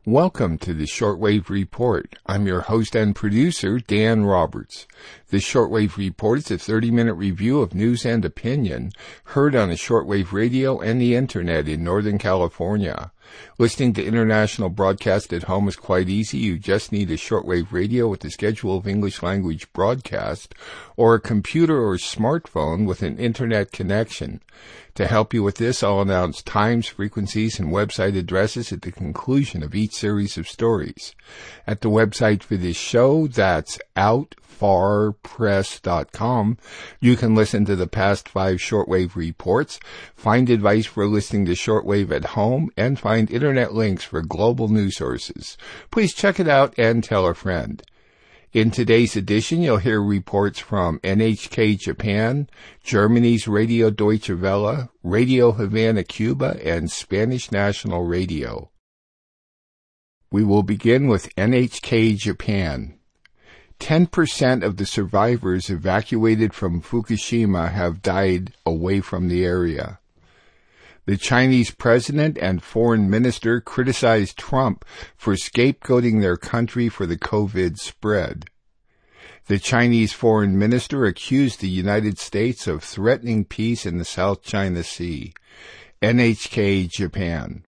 Welcome to the Shortwave Report. I'm your host and producer, Dan Roberts. The Shortwave Report is a 30-minute review of news and opinion heard on the shortwave radio and the internet in Northern California. Listening to international broadcast at home is quite easy. You just need a shortwave radio with a schedule of English language broadcast or a computer or smartphone with an internet connection. To help you with this, I'll announce times, frequencies, and website addresses at the conclusion of each series of stories. At the website for this show, that's outfarpress.com, you can listen to the past 5 shortwave reports, find advice for listening to shortwave at home, and find internet links for global news sources. Please check it out and tell a friend. In today's edition, you'll hear reports from NHK Japan, Germany's Radio Deutsche Welle, Radio Havana, Cuba, and Spanish National Radio. We will begin with NHK Japan. 10% of the survivors evacuated from Fukushima have died away from the area. The Chinese president and foreign minister criticized Trump for scapegoating their country for the COVID spread. The Chinese foreign minister accused the United States of threatening peace in the South China Sea. NHK Japan.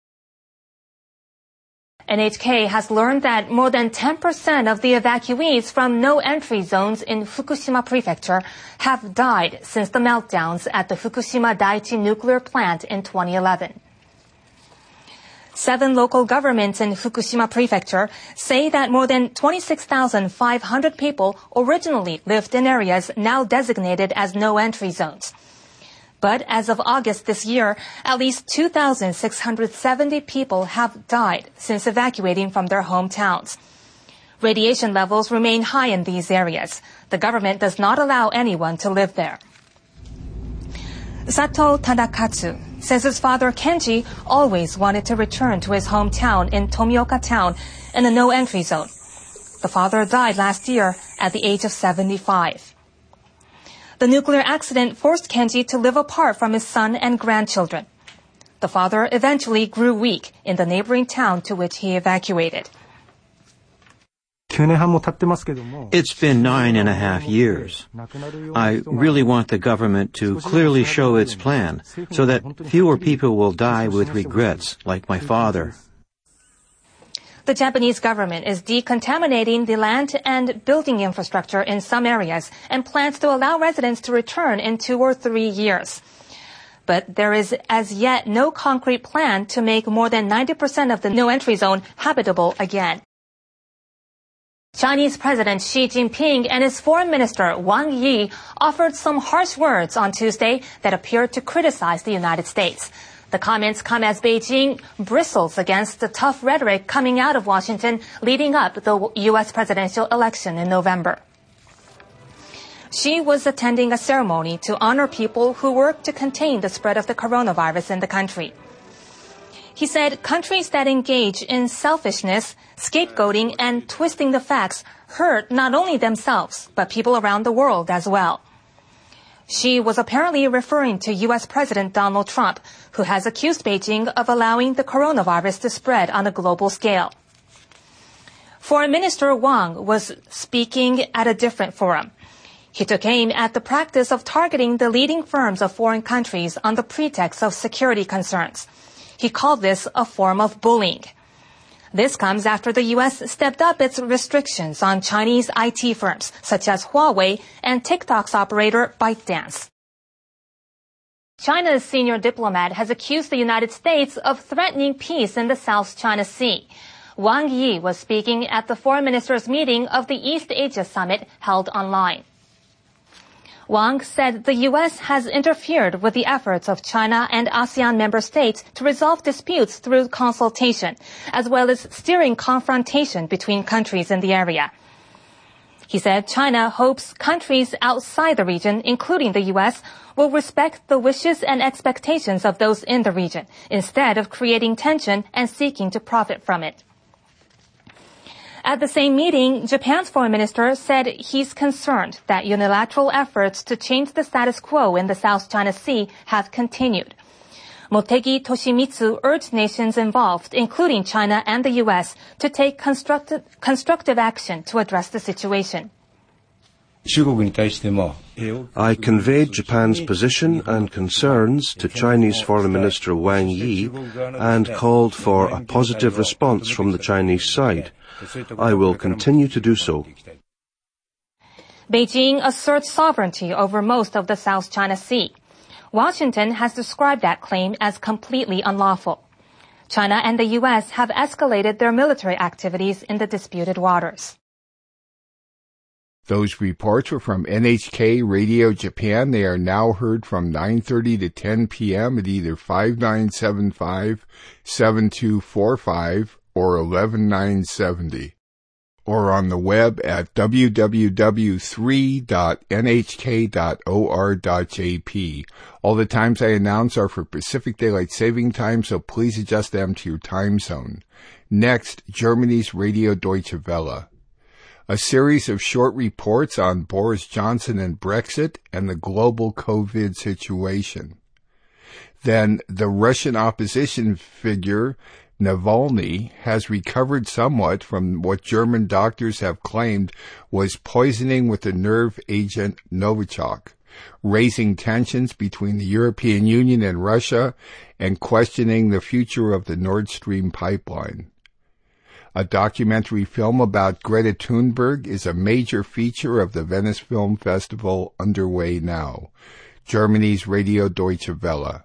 NHK has learned that more than 10% of the evacuees from no-entry zones in Fukushima Prefecture have died since the meltdowns at the Fukushima Daiichi nuclear plant in 2011. 7 local governments in Fukushima Prefecture say that more than 26,500 people originally lived in areas now designated as no-entry zones. But as of August this year, at least 2,670 people have died since evacuating from their hometowns. Radiation levels remain high in these areas. The government does not allow anyone to live there. Sato Tadakatsu says his father Kenji always wanted to return to his hometown in Tomioka Town in a no-entry zone. The father died last year at the age of 75. The nuclear accident forced Kenji to live apart from his son and grandchildren. The father eventually grew weak in the neighboring town to which he evacuated. It's been 9.5 years. I really want the government to clearly show its plan so that fewer people will die with regrets, like my father. The Japanese government is decontaminating the land and building infrastructure in some areas and plans to allow residents to return in 2 or 3 years. But there is as yet no concrete plan to make more than 90% of the no-entry zone habitable again. Chinese President Xi Jinping and his foreign minister Wang Yi offered some harsh words on Tuesday that appeared to criticize the United States. The comments come as Beijing bristles against the tough rhetoric coming out of Washington leading up to the U.S. presidential election in November. Xi was attending a ceremony to honor people who work to contain the spread of the coronavirus in the country. He said countries that engage in selfishness, scapegoating, and twisting the facts hurt not only themselves, but people around the world as well. Xi was apparently referring to U.S. President Donald Trump, who has accused Beijing of allowing the coronavirus to spread on a global scale. Foreign Minister Wang was speaking at a different forum. He took aim at the practice of targeting the leading firms of foreign countries on the pretext of security concerns. He called this a form of bullying. This comes after the U.S. stepped up its restrictions on Chinese IT firms, such as Huawei and TikTok's operator ByteDance. China's senior diplomat has accused the United States of threatening peace in the South China Sea. Wang Yi was speaking at the foreign ministers' meeting of the East Asia Summit held online. Wang said the U.S. has interfered with the efforts of China and ASEAN member states to resolve disputes through consultation, as well as steering confrontation between countries in the area. He said China hopes countries outside the region, including the U.S., will respect the wishes and expectations of those in the region, instead of creating tension and seeking to profit from it. At the same meeting, Japan's foreign minister said he's concerned that unilateral efforts to change the status quo in the South China Sea have continued. Motegi Toshimitsu urged nations involved, including China and the U.S., to take constructive action to address the situation. I conveyed Japan's position and concerns to Chinese Foreign Minister Wang Yi and called for a positive response from the Chinese side. I will continue to do so. Beijing asserts sovereignty over most of the South China Sea. Washington has described that claim as completely unlawful. China and the U.S. have escalated their military activities in the disputed waters. Those reports were from NHK Radio Japan. They are now heard from 9:30 to 10 p.m. at either 5975, 7245, or 11970, or on the web at www.3.nhk.or.jp. All the times I announce are for Pacific Daylight Saving Time, so please adjust them to your time zone. Next, Germany's Radio Deutsche Welle. A series of short reports on Boris Johnson and Brexit and the global COVID situation. Then, the Russian opposition figure Navalny has recovered somewhat from what German doctors have claimed was poisoning with the nerve agent Novichok, raising tensions between the European Union and Russia and questioning the future of the Nord Stream pipeline. A documentary film about Greta Thunberg is a major feature of the Venice Film Festival underway now. Germany's Radio Deutsche Welle.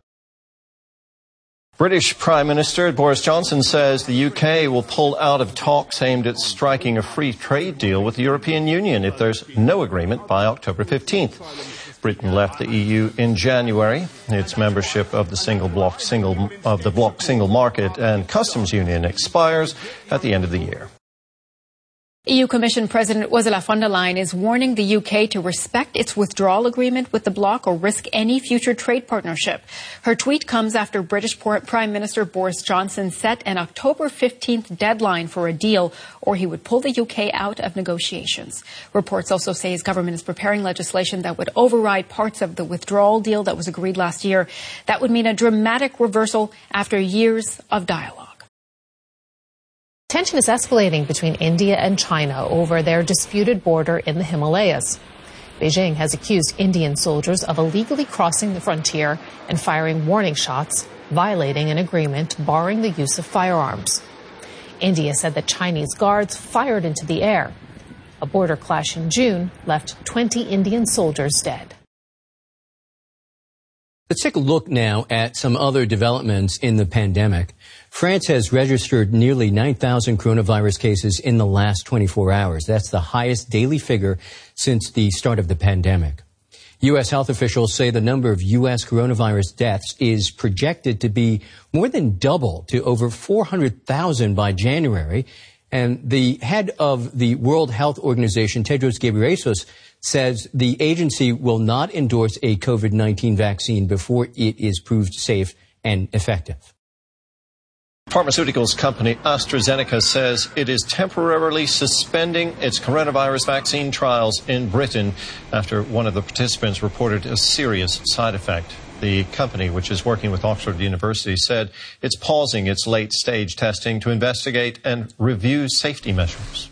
British Prime Minister Boris Johnson says the UK will pull out of talks aimed at striking a free trade deal with the European Union if there's no agreement by October 15th. Britain left the EU in January. Its membership of the bloc single market and customs union expires at the end of the year. EU Commission President Ursula von der Leyen is warning the UK to respect its withdrawal agreement with the bloc or risk any future trade partnership. Her tweet comes after British Prime Minister Boris Johnson set an October 15th deadline for a deal, or he would pull the UK out of negotiations. Reports also say his government is preparing legislation that would override parts of the withdrawal deal that was agreed last year. That would mean a dramatic reversal after years of dialogue. Tension is escalating between India and China over their disputed border in the Himalayas. Beijing has accused Indian soldiers of illegally crossing the frontier and firing warning shots, violating an agreement barring the use of firearms. India said that Chinese guards fired into the air. A border clash in June left 20 Indian soldiers dead. Let's take a look now at some other developments in the pandemic. France has registered nearly 9,000 coronavirus cases in the last 24 hours. That's the highest daily figure since the start of the pandemic. U.S. health officials say the number of U.S. coronavirus deaths is projected to be more than double to over 400,000 by January. And the head of the World Health Organization, Tedros Ghebreyesus, says the agency will not endorse a COVID-19 vaccine before it is proved safe and effective. Pharmaceuticals company AstraZeneca says it is temporarily suspending its coronavirus vaccine trials in Britain after one of the participants reported a serious side effect. The company, which is working with Oxford University, said it's pausing its late-stage testing to investigate and review safety measures.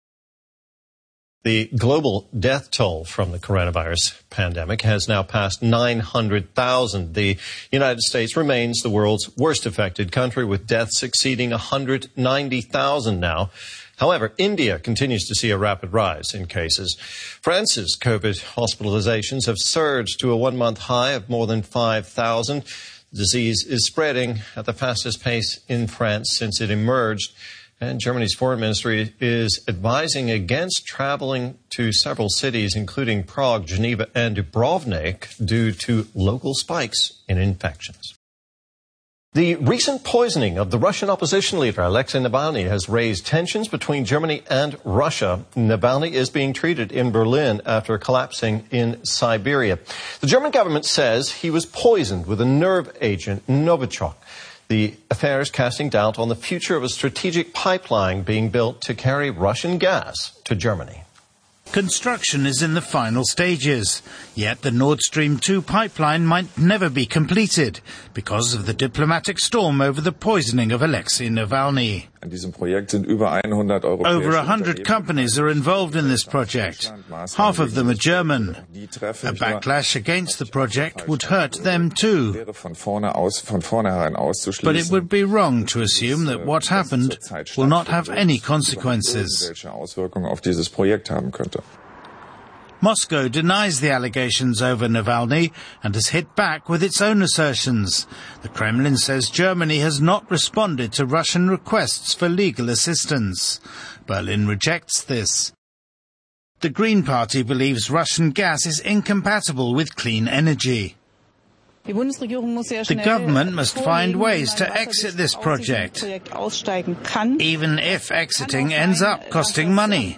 The global death toll from the coronavirus pandemic has now passed 900,000. The United States remains the world's worst affected country, with deaths exceeding 190,000 now. However, India continues to see a rapid rise in cases. France's COVID hospitalizations have surged to a one-month high of more than 5,000. The disease is spreading at the fastest pace in France since it emerged. And Germany's foreign ministry is advising against traveling to several cities, including Prague, Geneva, and Dubrovnik, due to local spikes in infections. The recent poisoning of the Russian opposition leader Alexei Navalny has raised tensions between Germany and Russia. Navalny is being treated in Berlin after collapsing in Siberia. The German government says he was poisoned with a nerve agent, Novichok. The affair is casting doubt on the future of a strategic pipeline being built to carry Russian gas to Germany. Construction is in the final stages, yet the Nord Stream 2 pipeline might never be completed because of the diplomatic storm over the poisoning of Alexei Navalny. Over 100 companies are involved in this project. Half of them are German. A backlash against the project would hurt them too. But it would be wrong to assume that what happened will not have any consequences. Moscow denies the allegations over Navalny and has hit back with its own assertions. The Kremlin says Germany has not responded to Russian requests for legal assistance. Berlin rejects this. The Green Party believes Russian gas is incompatible with clean energy. The government must find ways to exit this project, even if exiting ends up costing money.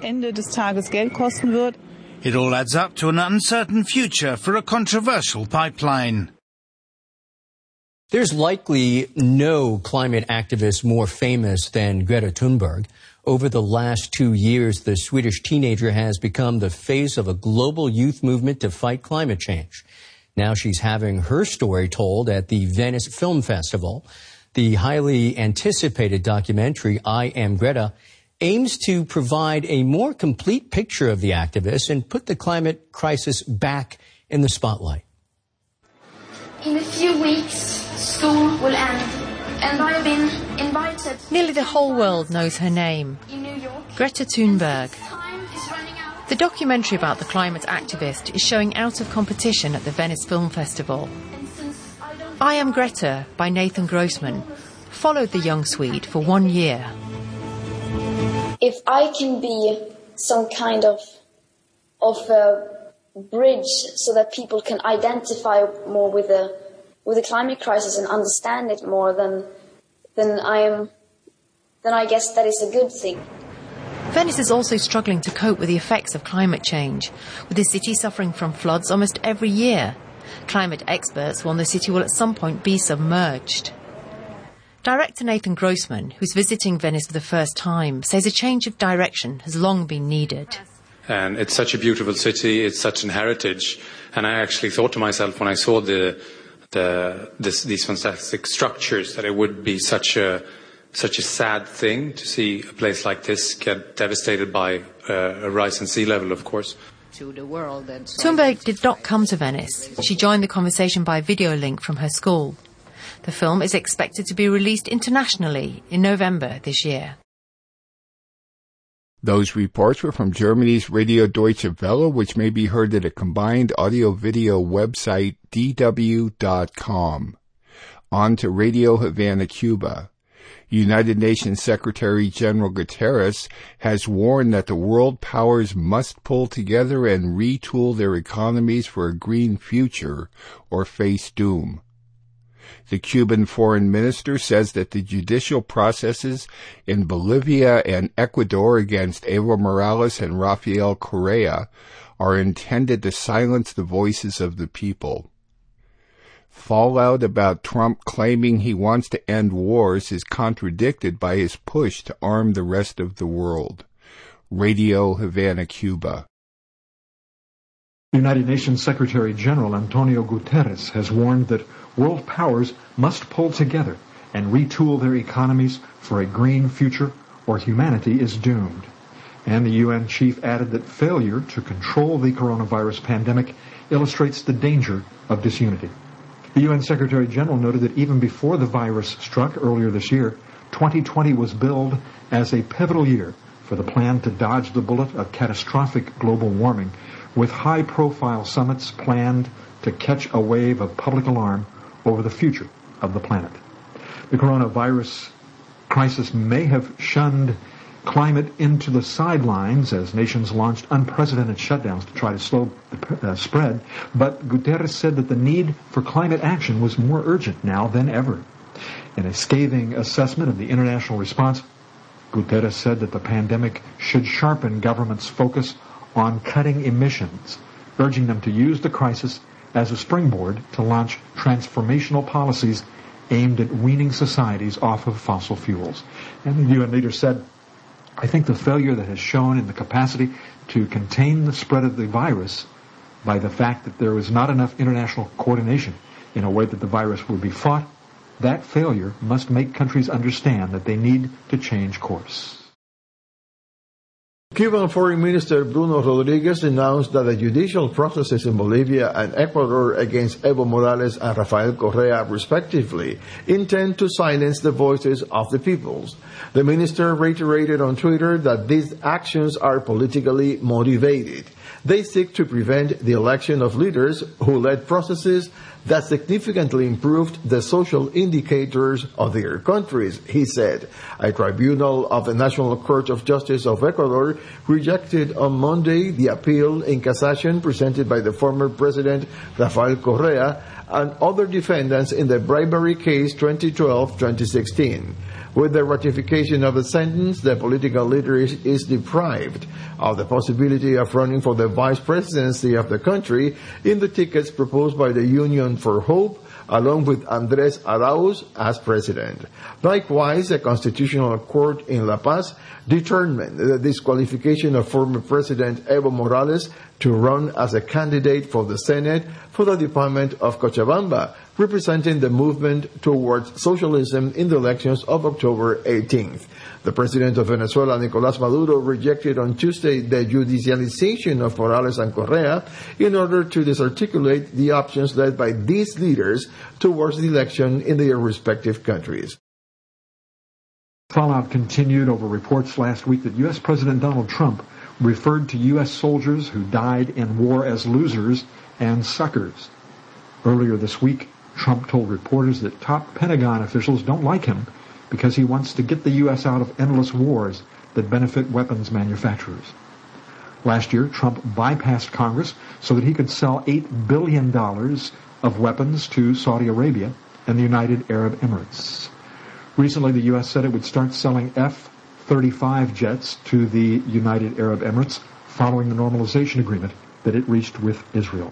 It all adds up to an uncertain future for a controversial pipeline. There's likely no climate activist more famous than Greta Thunberg. Over the last 2 years, the Swedish teenager has become the face of a global youth movement to fight climate change. Now she's having her story told at the Venice Film Festival. The highly anticipated documentary, I Am Greta, aims to provide a more complete picture of the activist and put the climate crisis back in the spotlight. In a few weeks, school will end, and I have been invited. Nearly the whole world knows her name, Greta Thunberg. The documentary about the climate activist is showing out of competition at the Venice Film Festival. I Am Greta by Nathan Grossman followed the young Swede for 1 year. If I can be some kind of a bridge so that people can identify more with the climate crisis and understand it more, then I guess that is a good thing. Venice is also struggling to cope with the effects of climate change, with the city suffering from floods almost every year. Climate experts warn the city will at some point be submerged. Director Nathan Grossman, who's visiting Venice for the first time, says a change of direction has long been needed. And it's such a beautiful city, it's such an heritage, and I actually thought to myself when I saw these fantastic structures that it would be such a sad thing to see a place like this get devastated by a rise in sea level, of course. Thunberg did not come to Venice. She joined the conversation by video link from her school. The film is expected to be released internationally in November this year. Those reports were from Germany's Radio Deutsche Welle, which may be heard at a combined audio-video website, dw.com. On to Radio Havana, Cuba. United Nations Secretary General Guterres has warned that the world powers must pull together and retool their economies for a green future or face doom. The Cuban foreign minister says that the judicial processes in Bolivia and Ecuador against Evo Morales and Rafael Correa are intended to silence the voices of the people. Fallout about Trump claiming he wants to end wars is contradicted by his push to arm the rest of the world. Radio Havana, Cuba. United Nations Secretary General Antonio Guterres has warned that world powers must pull together and retool their economies for a green future or humanity is doomed. And the UN chief added that failure to control the coronavirus pandemic illustrates the danger of disunity. The UN Secretary General noted that even before the virus struck earlier this year, 2020 was billed as a pivotal year for the plan to dodge the bullet of catastrophic global warming, with high-profile summits planned to catch a wave of public alarm over the future of the planet. The coronavirus crisis may have shunned climate into the sidelines as nations launched unprecedented shutdowns to try to slow the spread, but Guterres said that the need for climate action was more urgent now than ever. In a scathing assessment of the international response, Guterres said that the pandemic should sharpen governments' focus on cutting emissions, urging them to use the crisis as a springboard to launch transformational policies aimed at weaning societies off of fossil fuels. And the UN leader said I think the failure that has shown in the capacity to contain the spread of the virus by the fact that there was not enough international coordination in a way that the virus would be fought, that failure must make countries understand that they need to change course. Cuban Foreign Minister Bruno Rodriguez announced that the judicial processes in Bolivia and Ecuador against Evo Morales and Rafael Correa, respectively, intend to silence the voices of the peoples. The minister reiterated on Twitter that these actions are politically motivated. They seek to prevent the election of leaders who led processes that significantly improved the social indicators of their countries, he said. A tribunal of the National Court of Justice of Ecuador rejected on Monday the appeal in cassation presented by the former president Rafael Correa and other defendants in the bribery case 2012-2016. With the ratification of the sentence, the political leader is deprived of the possibility of running for the vice presidency of the country in the tickets proposed by the Union for Hope, along with Andrés Arauz as president. Likewise, the Constitutional Court in La Paz determined the disqualification of former President Evo Morales to run as a candidate for the Senate for the Department of Cochabamba, representing the movement towards socialism in the elections of October 18th. The president of Venezuela, Nicolás Maduro, rejected on Tuesday the judicialization of Morales and Correa in order to disarticulate the options led by these leaders towards the election in their respective countries. Fallout continued over reports last week that U.S. President Donald Trump referred to U.S. soldiers who died in war as losers and suckers. Earlier this week, Trump told reporters that top Pentagon officials don't like him because he wants to get the U.S. out of endless wars that benefit weapons manufacturers. Last year, Trump bypassed Congress so that he could sell $8 billion of weapons to Saudi Arabia and the United Arab Emirates. Recently, the U.S. said it would start selling F-35 jets to the United Arab Emirates following the normalization agreement that it reached with Israel.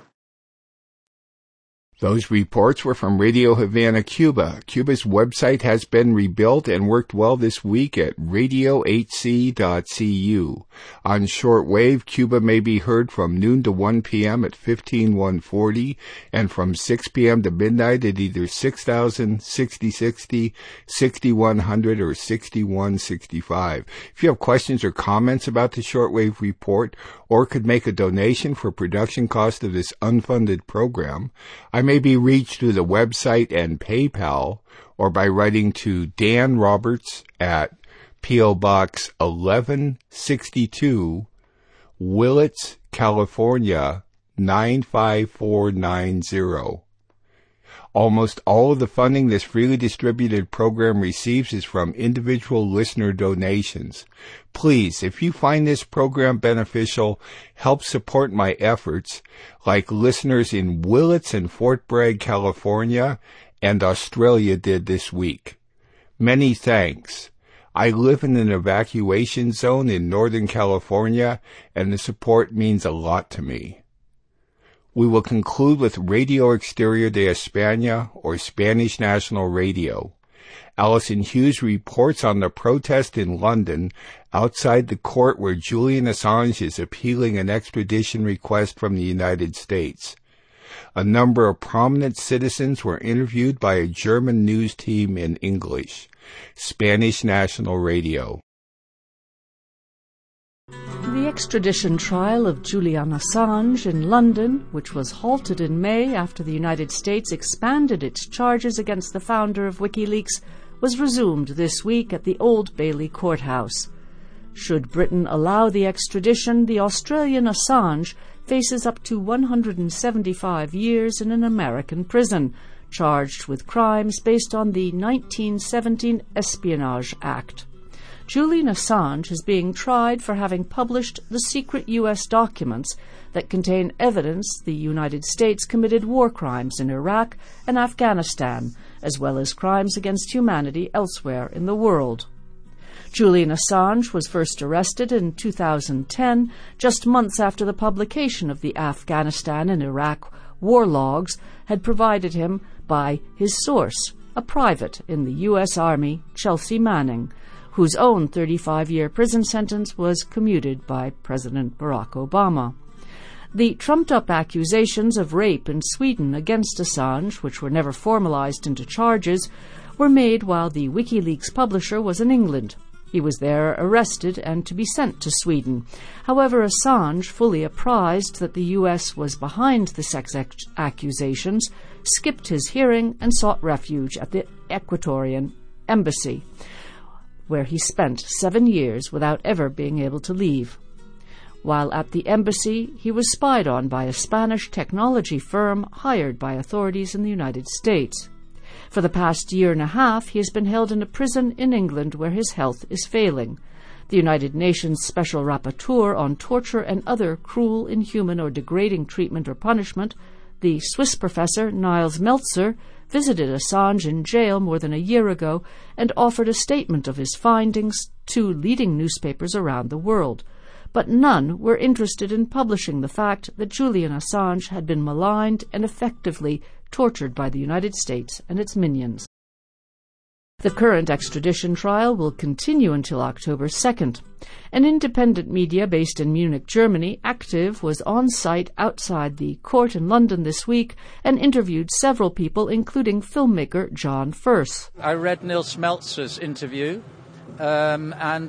Those reports were from Radio Havana, Cuba. Cuba's website has been rebuilt and worked well this week at radio8c.cu. On shortwave, Cuba may be heard from noon to 1 p.m. at 15140 and from 6 p.m. to midnight at either 6000, 6060, 6100, or 6165. If you have questions or comments about the shortwave report or could make a donation for production cost of this unfunded program, I may be reached through the website and PayPal or by writing to Dan Roberts at P.O. Box 1162, Willits, California 95490. Almost all of the funding this freely distributed program receives is from individual listener donations. Please, if you find this program beneficial, help support my efforts, like listeners in Willits and Fort Bragg, California, and Australia did this week. Many thanks. I live in an evacuation zone in Northern California, and the support means a lot to me. We will conclude with Radio Exterior de España, or Spanish National Radio. Alison Hughes reports on the protest in London outside the court where Julian Assange is appealing an extradition request from the United States. A number of prominent citizens were interviewed by a German news team in English. Spanish National Radio. The extradition trial of Julian Assange in London, which was halted in May after the United States expanded its charges against the founder of WikiLeaks, was resumed this week at the Old Bailey Courthouse. Should Britain allow the extradition, the Australian Assange faces up to 175 years in an American prison, charged with crimes based on the 1917 Espionage Act. Julian Assange is being tried for having published the secret U.S. documents that contain evidence the United States committed war crimes in Iraq and Afghanistan, as well as crimes against humanity elsewhere in the world. Julian Assange was first arrested in 2010, just months after the publication of the Afghanistan and Iraq war logs had provided him by his source, a private in the U.S. Army, Chelsea Manning, whose own 35-year prison sentence was commuted by President Barack Obama. The trumped-up accusations of rape in Sweden against Assange, which were never formalized into charges, were made while the WikiLeaks publisher was in England. He was there arrested and to be sent to Sweden. However, Assange, fully apprised that the U.S. was behind the sex accusations, skipped his hearing and sought refuge at the Ecuadorian embassy, where he spent 7 years without ever being able to leave. While at the embassy, he was spied on by a Spanish technology firm hired by authorities in the United States. For the past year and a half, he has been held in a prison in England where his health is failing. The United Nations Special Rapporteur on Torture and Other Cruel, Inhuman or Degrading Treatment or Punishment, the Swiss professor Nils Melzer, visited Assange in jail more than a year ago and offered a statement of his findings to leading newspapers around the world. But none were interested in publishing the fact that Julian Assange had been maligned and effectively tortured by the United States and its minions. The current extradition trial will continue until October 2nd. An independent media based in Munich, Germany, Active, was on site outside the court in London this week and interviewed several people, including filmmaker John Firth. I read Nils Melzer's interview, and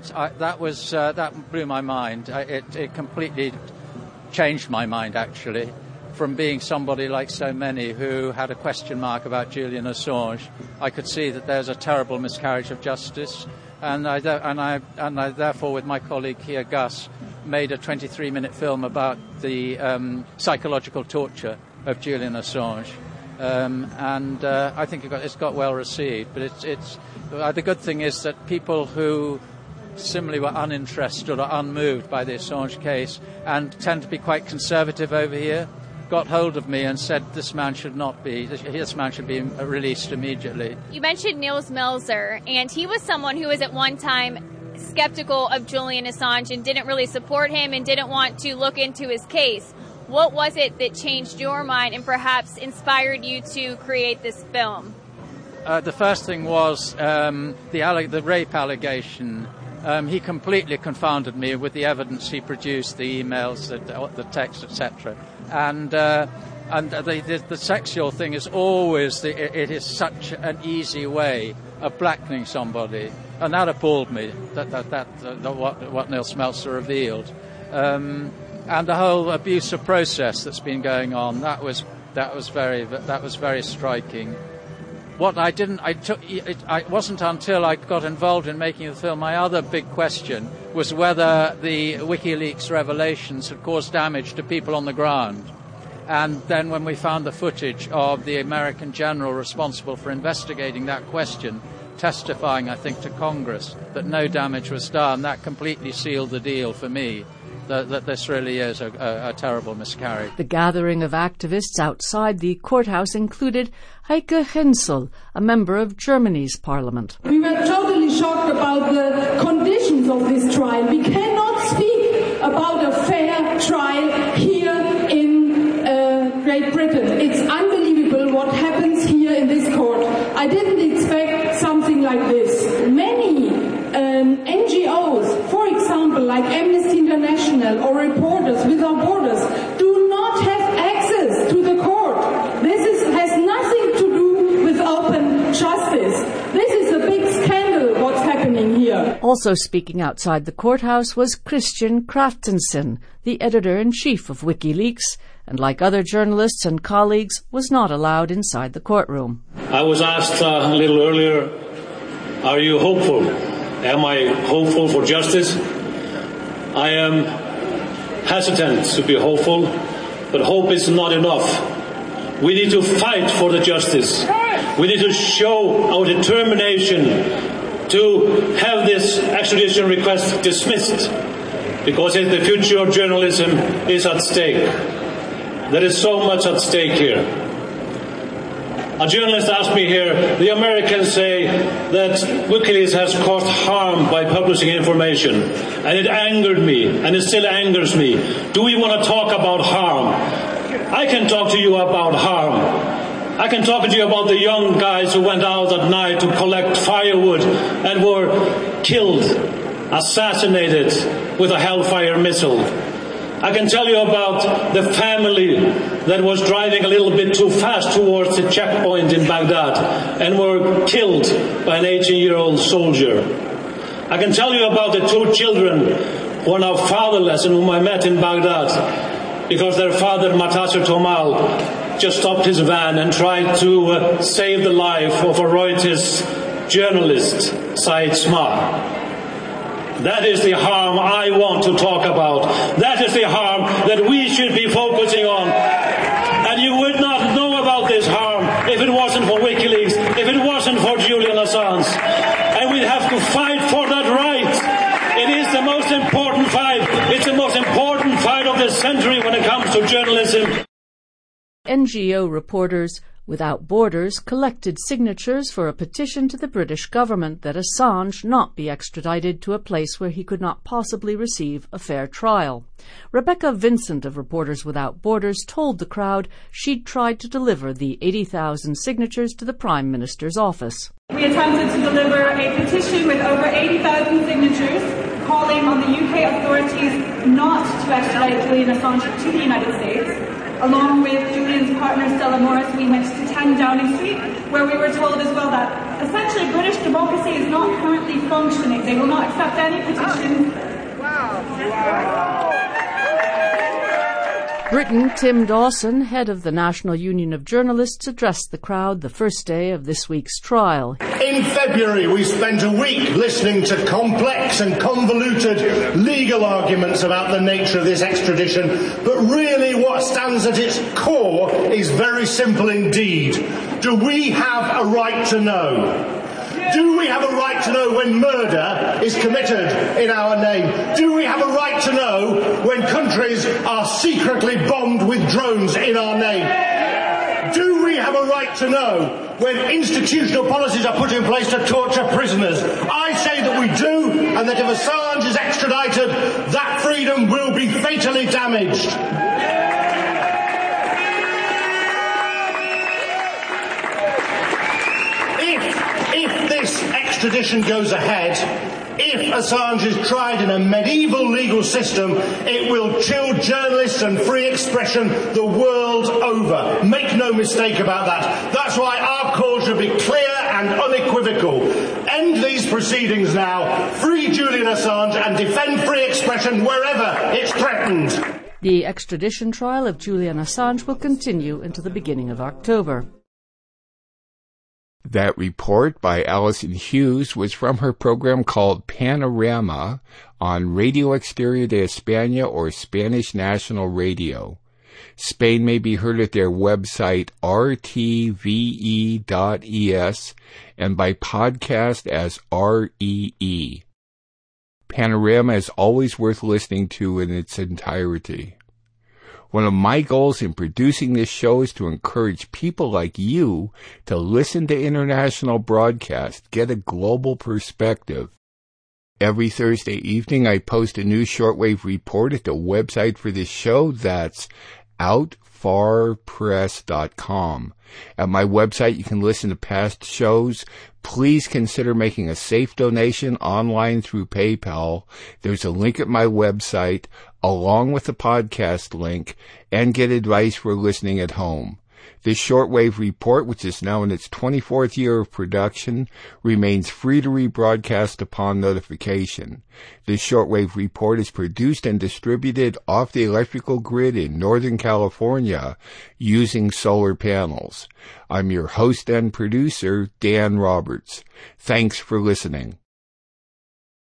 that blew my mind. It completely changed my mind, actually. From being somebody like so many who had a question mark about Julian Assange, I could see that there's a terrible miscarriage of justice, and I therefore, with my colleague here, Gus, made a 23-minute film about the psychological torture of Julian Assange, and I think it's got well received. But the good thing is that people who similarly were uninterested or unmoved by the Assange case and tend to be quite conservative over here got hold of me and said this man should be released immediately. You mentioned Nils Melzer, and he was someone who was at one time skeptical of Julian Assange and didn't really support him and didn't want to look into his case. What was it that changed your mind and perhaps inspired you to create this film? The first thing was the rape allegation. He completely confounded me with the evidence he produced, the emails, the text, etc. And the sexual thing is always it is such an easy way of blackening somebody, and that appalled me. What Nils Melzer revealed, and the whole abusive process that's been going on, that was very striking. It wasn't until I got involved in making the film, my other big question was whether the WikiLeaks revelations had caused damage to people on the ground. And then when we found the footage of the American general responsible for investigating that question, testifying, I think, to Congress that no damage was done, that completely sealed the deal for me. That this really is a terrible miscarriage. The gathering of activists outside the courthouse included Heike Hensel, a member of Germany's parliament. We were totally shocked about the conditions of this trial. We cannot speak about a fair trial here in Great Britain. It's unbelievable what happens here in this court. I didn't expect something like this. Many NGOs, for example, like Amnesty International or Reporters Without Borders, do not have access to the court. This has nothing to do with open justice. This is a big scandal what's happening here. Also speaking outside the courthouse was Christian Kraftensen, the editor-in-chief of WikiLeaks, and like other journalists and colleagues, was not allowed inside the courtroom. I was asked a little earlier, are you hopeful? Am I hopeful for justice? I am hesitant to be hopeful, but hope is not enough. We need to fight for the justice. We need to show our determination to have this extradition request dismissed, because the future of journalism is at stake. There is so much at stake here. A journalist asked me here, the Americans say that WikiLeaks has caused harm by publishing information, and it angered me, and it still angers me. Do we want to talk about harm? I can talk to you about harm. I can talk to you about the young guys who went out at night to collect firewood and were killed, assassinated with a Hellfire missile. I can tell you about the family that was driving a little bit too fast towards the checkpoint in Baghdad and were killed by an 18-year-old soldier. I can tell you about the two children who are now fatherless and whom I met in Baghdad because their father, Matasser Tomal, just stopped his van and tried to save the life of a Reuters journalist, Said Smar. That is the harm I want to talk about. That is the harm that we should be focusing on. And you would not know about this harm if it wasn't for WikiLeaks, if it wasn't for Julian Assange. And we'd have to fight for that right. It is the most important fight. It's the most important fight of the century when it comes to journalism. NGO Reporters Without Borders collected signatures for a petition to the British government that Assange not be extradited to a place where he could not possibly receive a fair trial. Rebecca Vincent of Reporters Without Borders told the crowd she'd tried to deliver the 80,000 signatures to the Prime Minister's office. We attempted to deliver a petition with over 80,000 signatures calling on the UK authorities not to extradite Julian Assange to the United States. Along with Julian's partner Stella Morris, we went to 10 Downing Street, where we were told as well that essentially British democracy is not currently functioning. They will not accept any petition. Britain, Tim Dawson, head of the National Union of Journalists, addressed the crowd the first day of this week's trial. In February, we spent a week listening to complex and convoluted legal arguments about the nature of this extradition, but really what stands at its core is very simple indeed. Do we have a right to know? Do we have a right to know when murder is committed in our name? Do we have a right to know when countries are secretly bombed with drones in our name? Do we have a right to know when institutional policies are put in place to torture prisoners? I say that we do, and that if Assange is extradited, that freedom will be fatally damaged. If this extradition goes ahead, if Assange is tried in a medieval legal system, it will chill journalists and free expression the world over. Make no mistake about that. That's why our call should be clear and unequivocal. End these proceedings now, free Julian Assange and defend free expression wherever it's threatened. The extradition trial of Julian Assange will continue into the beginning of October. That report by Alison Hughes was from her program called Panorama on Radio Exterior de España, or Spanish National Radio. Spain may be heard at their website rtve.es and by podcast as REE. Panorama is always worth listening to in its entirety. One of my goals in producing this show is to encourage people like you to listen to international broadcasts, get a global perspective. Every Thursday evening, I post a new shortwave report at the website for this show. That's outfarpress.com. At my website, you can listen to past shows. Please consider making a safe donation online through PayPal. There's a link at my website, along with the podcast link, and get advice for listening at home. This shortwave report, which is now in its 24th year of production, remains free to rebroadcast upon notification. This shortwave report is produced and distributed off the electrical grid in Northern California using solar panels. I'm your host and producer, Dan Roberts. Thanks for listening.